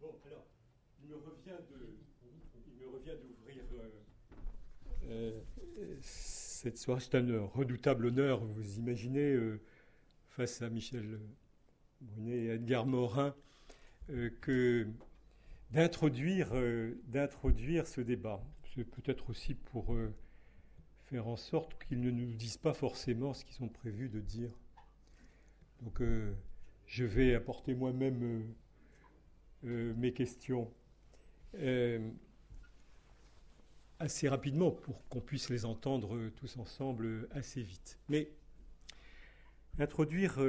Bon, alors, il me revient d'ouvrir cette soirée. C'est un redoutable honneur, vous imaginez, face à Michel Brunet et Edgar Morin, d'introduire ce débat. C'est peut-être aussi pour faire en sorte qu'ils ne nous disent pas forcément ce qu'ils ont prévu de dire. Donc, je vais apporter moi-même mes questions assez rapidement pour qu'on puisse les entendre tous ensemble assez vite. Mais introduire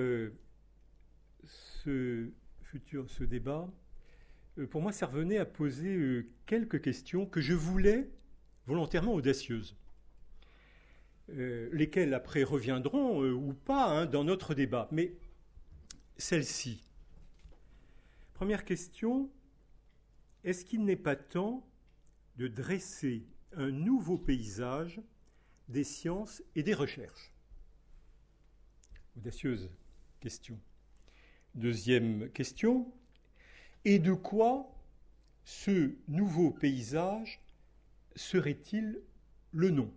ce débat, pour moi, ça revenait à poser quelques questions que je voulais volontairement audacieuses, lesquelles après reviendront ou pas dans notre débat. Mais celle-ci. Première question, est-ce qu'il n'est pas temps de dresser un nouveau paysage des sciences et des recherches? Audacieuse question. Deuxième question, et de quoi ce nouveau paysage serait-il le nom?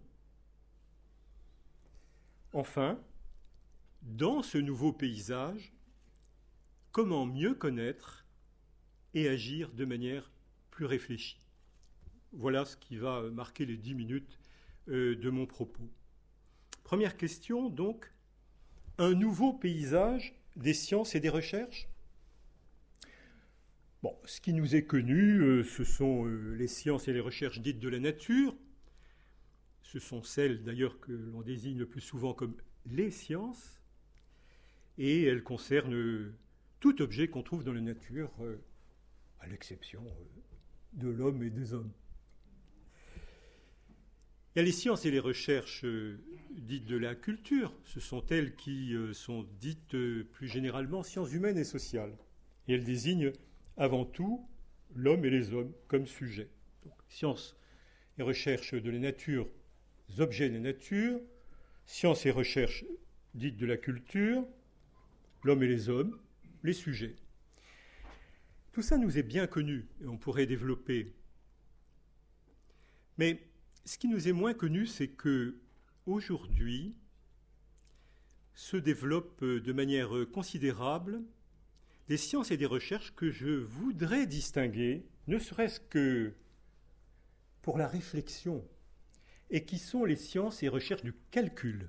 Enfin, dans ce nouveau paysage, comment mieux connaître et agir de manière plus réfléchie? Voilà ce qui va marquer les 10 minutes de mon propos. Première question, donc, un nouveau paysage des sciences et des recherches? Bon, ce qui nous est connu, ce sont les sciences et les recherches dites de la nature. Ce sont celles, d'ailleurs, que l'on désigne le plus souvent comme les sciences. Et elles concernent tout objet qu'on trouve dans la nature, à l'exception de l'homme et des hommes. Il y a les sciences et les recherches dites de la culture. Ce sont elles qui sont dites plus généralement sciences humaines et sociales. Et elles désignent avant tout l'homme et les hommes comme sujet. Donc, sciences et recherches de la nature, objets de la nature, sciences et recherches dites de la culture, l'homme et les hommes, les sujets. Tout ça nous est bien connu et on pourrait développer. Mais ce qui nous est moins connu, c'est que aujourd'hui se développent de manière considérable des sciences et des recherches que je voudrais distinguer, ne serait-ce que pour la réflexion, et qui sont les sciences et recherches du calcul.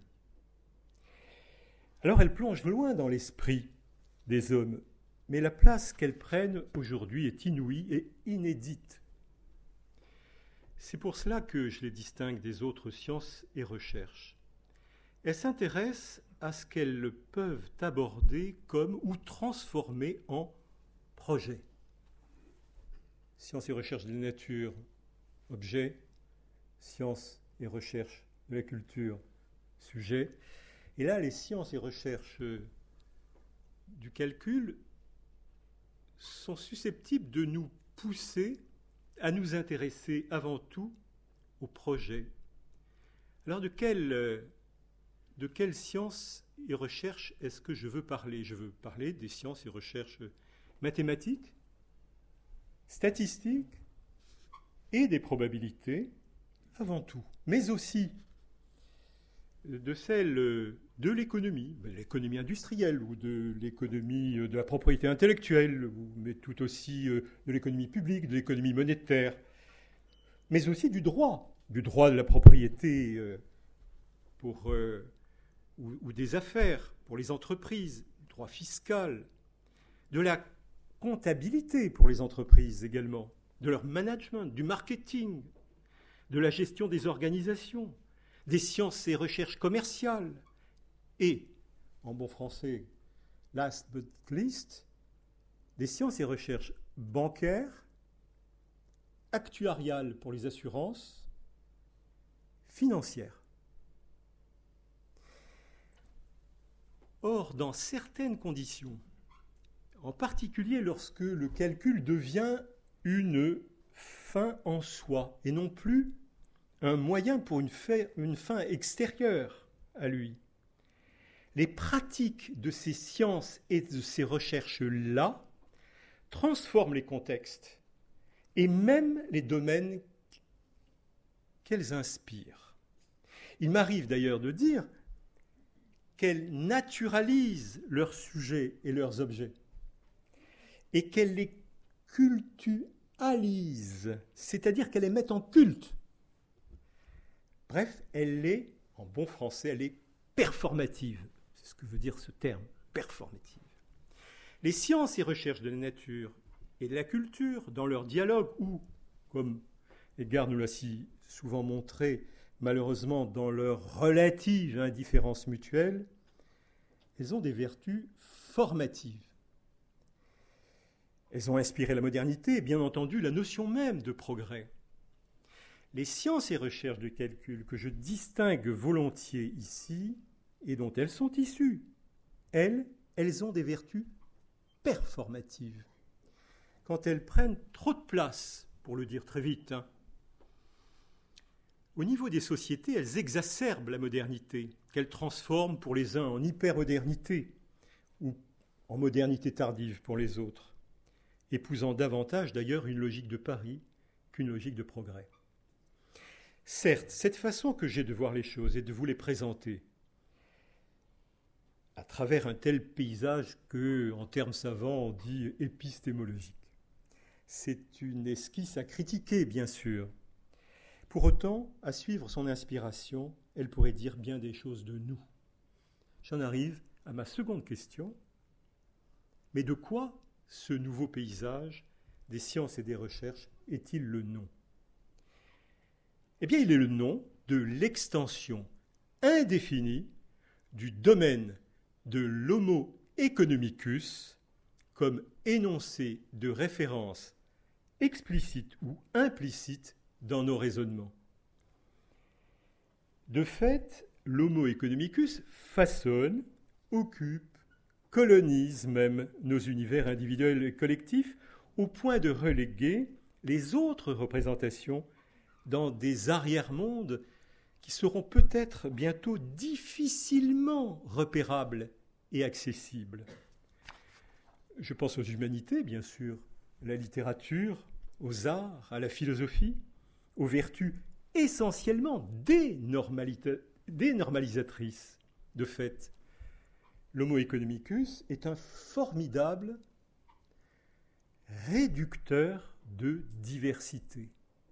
Alors elles plongent loin dans l'esprit des hommes, mais la place qu'elles prennent aujourd'hui est inouïe et inédite. C'est pour cela que je les distingue des autres sciences et recherches. Elles s'intéressent à ce qu'elles peuvent aborder comme ou transformer en projet. Sciences et recherches de la nature, objet, sciences et recherches de la culture, sujet. Et là, les sciences et recherches du calcul sont susceptibles de nous pousser à nous intéresser avant tout au projet. Alors de quelle sciences et recherches est-ce que je veux parler? Je veux parler des sciences et recherches mathématiques, statistiques et des probabilités avant tout, mais aussi de celles de l'économie industrielle ou de l'économie de la propriété intellectuelle, mais tout aussi de l'économie publique, de l'économie monétaire, mais aussi du droit de la propriété ou des affaires pour les entreprises, du droit fiscal, de la comptabilité pour les entreprises également, de leur management, du marketing, de la gestion des organisations, des sciences et recherches commerciales, et, en bon français, last but least, des sciences et recherches bancaires, actuariales pour les assurances, financières. Or, dans certaines conditions, en particulier lorsque le calcul devient une fin en soi et non plus un moyen pour une fin extérieure à lui, les pratiques de ces sciences et de ces recherches-là transforment les contextes et même les domaines qu'elles inspirent. Il m'arrive d'ailleurs de dire qu'elles naturalisent leurs sujets et leurs objets et qu'elles les cultualisent, c'est-à-dire qu'elles les mettent en culte. Bref, elle est, en bon français, elle est performative. C'est ce que veut dire ce terme, performative. Les sciences et recherches de la nature et de la culture, dans leur dialogue, ou, comme Edgar nous l'a si souvent montré, malheureusement dans leur relative indifférence mutuelle, elles ont des vertus formatives. Elles ont inspiré la modernité et bien entendu la notion même de progrès. Les sciences et recherches de calcul que je distingue volontiers ici et dont elles sont issues, elles ont des vertus performatives. Quand elles prennent trop de place, pour le dire très vite, au niveau des sociétés, elles exacerbent la modernité, qu'elles transforment pour les uns en hypermodernité ou en modernité tardive pour les autres, épousant davantage d'ailleurs une logique de pari qu'une logique de progrès. Certes, cette façon que j'ai de voir les choses et de vous les présenter, à travers un tel paysage que, en termes savants, on dit épistémologique, c'est une esquisse à critiquer, bien sûr. Pour autant, à suivre son inspiration, elle pourrait dire bien des choses de nous. J'en arrive à ma seconde question. Mais de quoi ce nouveau paysage des sciences et des recherches est-il le nom ? Eh bien, il est le nom de l'extension indéfinie du domaine de l'homo economicus comme énoncé de référence explicite ou implicite dans nos raisonnements. De fait, l'homo economicus façonne, occupe, colonise même nos univers individuels et collectifs au point de reléguer les autres représentations dans des arrière-mondes qui seront peut-être bientôt difficilement repérables et accessibles. Je pense aux humanités, bien sûr, à la littérature, aux arts, à la philosophie, aux vertus essentiellement dénormalisatrices. De fait, l'homo economicus est un formidable réducteur de diversité.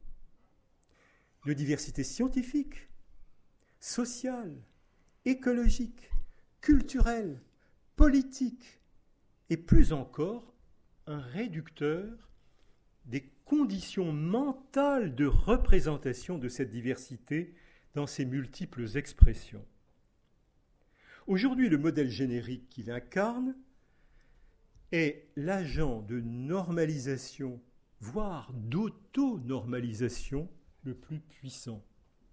De diversité scientifique, sociale, écologique, culturelle, politique, et plus encore, un réducteur des conditions mentales de représentation de cette diversité dans ses multiples expressions. Aujourd'hui, le modèle générique qu'il incarne est l'agent de normalisation, voire d'auto-normalisation le plus puissant.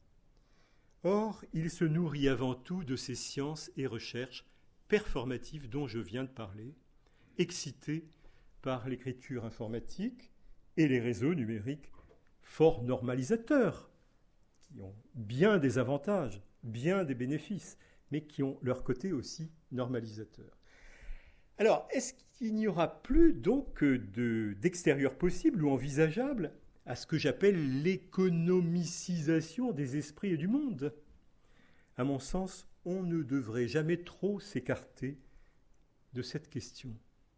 Or, il se nourrit avant tout de ces sciences et recherches performatives dont je viens de parler, excitées par l'écriture informatique et les réseaux numériques fort normalisateurs, qui ont bien des avantages, bien des bénéfices, mais qui ont leur côté aussi normalisateur. Alors, est-ce qu'il n'y aura plus donc d'extérieur possible ou envisageable à ce que j'appelle l'économicisation des esprits et du monde ? À mon sens, on ne devrait jamais trop s'écarter de cette question.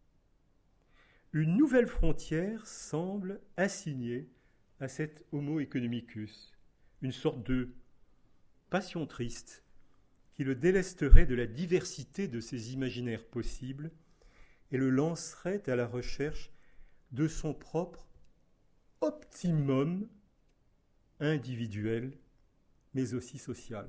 Une nouvelle frontière semble assignée à cet homo economicus, une sorte de passion triste qui le délesterait de la diversité de ses imaginaires possibles et le lancerait à la recherche de son propre optimum individuel, mais aussi social.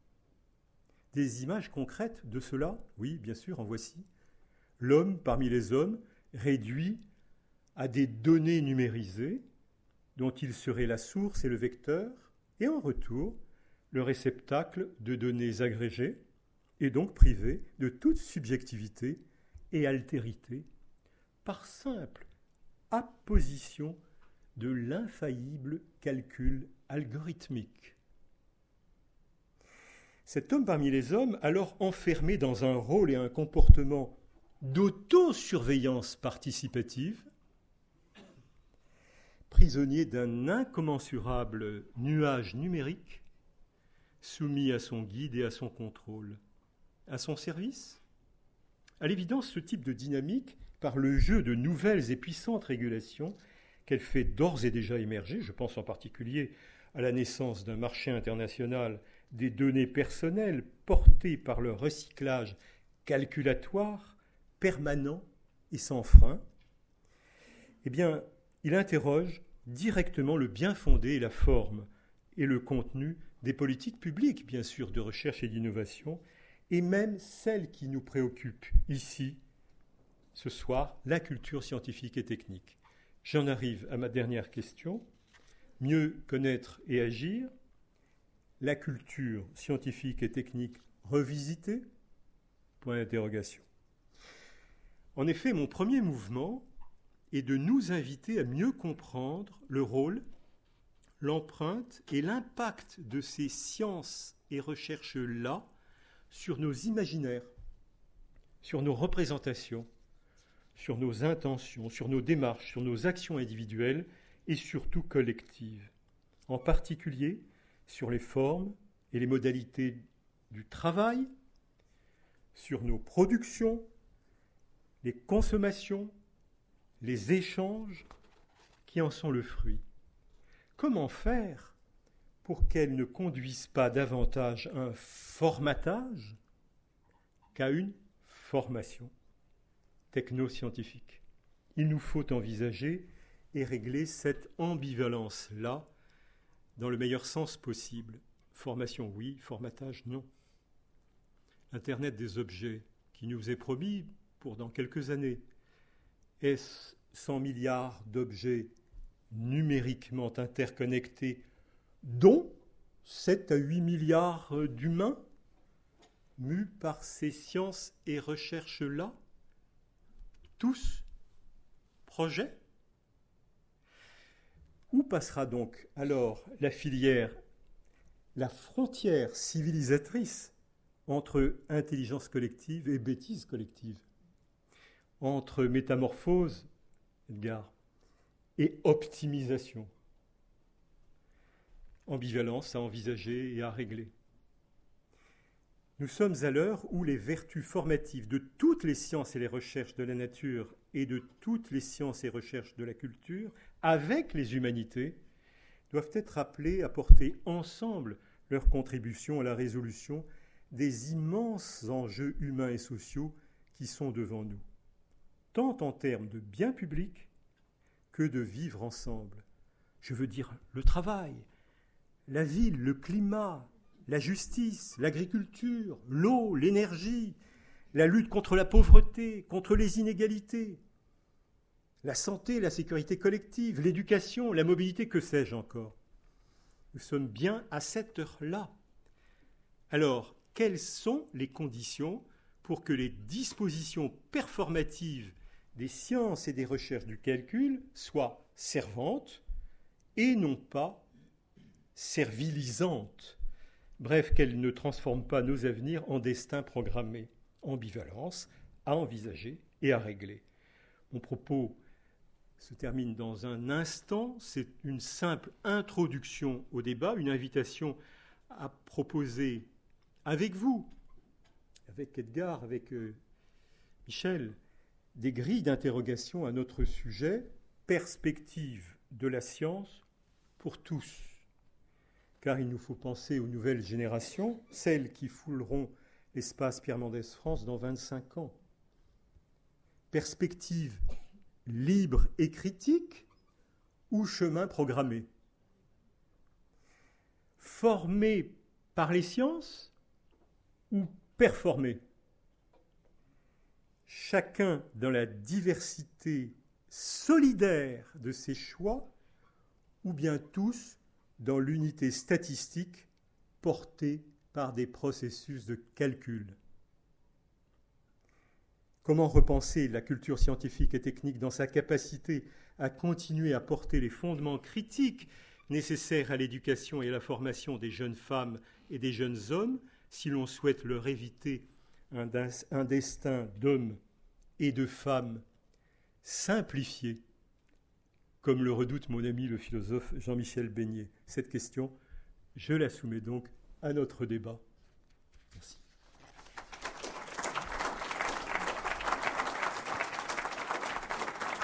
Des images concrètes de cela, oui, bien sûr, en voici. L'homme parmi les hommes, réduit à des données numérisées dont il serait la source et le vecteur, et en retour, le réceptacle de données agrégées, et donc privé de toute subjectivité et altérité, par simple apposition de l'infaillible calcul algorithmique. Cet homme parmi les hommes, alors enfermé dans un rôle et un comportement d'autosurveillance participative, prisonnier d'un incommensurable nuage numérique, soumis à son guide et à son contrôle. À son service ? À l'évidence, ce type de dynamique, par le jeu de nouvelles et puissantes régulations qu'elle fait d'ores et déjà émerger, je pense en particulier à la naissance d'un marché international des données personnelles portées par le recyclage calculatoire, permanent et sans frein, eh bien, il interroge directement le bien fondé et la forme et le contenu des politiques publiques, bien sûr, de recherche et d'innovation, et même celle qui nous préoccupe ici, ce soir, la culture scientifique et technique. J'en arrive à ma dernière question. Mieux connaître et agir, la culture scientifique et technique revisitée ? Point d'interrogation. En effet, mon premier mouvement est de nous inviter à mieux comprendre le rôle, l'empreinte et l'impact de ces sciences et recherches-là sur nos imaginaires, sur nos représentations, sur nos intentions, sur nos démarches, sur nos actions individuelles et surtout collectives. En particulier sur les formes et les modalités du travail, sur nos productions, les consommations, les échanges qui en sont le fruit. Comment faire pour qu'elles ne conduisent pas davantage à un formatage qu'à une formation technoscientifique ? Il nous faut envisager et régler cette ambivalence-là dans le meilleur sens possible. Formation, oui, formatage, non. Internet des objets, qui nous est promis pour dans quelques années. Est-ce 100 milliards d'objets numériquement interconnectés, dont 7 à 8 milliards d'humains, mus par ces sciences et recherches-là, tous projets ? Où passera donc alors la filière, la frontière civilisatrice entre intelligence collective et bêtise collective, entre métamorphose, Edgar, et optimisation? Ambivalence à envisager et à régler. Nous sommes à l'heure où les vertus formatives de toutes les sciences et les recherches de la nature et de toutes les sciences et recherches de la culture, avec les humanités, doivent être appelées à porter ensemble leur contribution à la résolution des immenses enjeux humains et sociaux qui sont devant nous, tant en termes de bien public que de vivre ensemble. Je veux dire le travail, la ville, le climat, la justice, l'agriculture, l'eau, l'énergie, la lutte contre la pauvreté, contre les inégalités, la santé, la sécurité collective, l'éducation, la mobilité, que sais-je encore. Nous sommes bien à cette heure-là. Alors, quelles sont les conditions pour que les dispositions performatives des sciences et des recherches du calcul soient servantes et non pas servilisantes? Bref, qu'elles ne transforment pas nos avenirs en destins programmés. Ambivalence à envisager et à régler. Mon propos se termine dans un instant. C'est une simple introduction au débat, une invitation à proposer avec vous, avec Edgar, avec Michel, des grilles d'interrogation à notre sujet, perspective de la science pour tous. Car il nous faut penser aux nouvelles générations, celles qui fouleront l'espace Pierre Mendès France dans 25 ans. Perspective libre et critique ou chemin programmé? Formé par les sciences ou performé? Chacun dans la diversité solidaire de ses choix ou bien tous dans l'unité statistique portée par des processus de calcul. Comment repenser la culture scientifique et technique dans sa capacité à continuer à porter les fondements critiques nécessaires à l'éducation et à la formation des jeunes femmes et des jeunes hommes, si l'on souhaite leur éviter un destin d'hommes et de femmes simplifié, comme le redoute mon ami le philosophe Jean-Michel Beignet. Cette question, je la soumets donc à notre débat.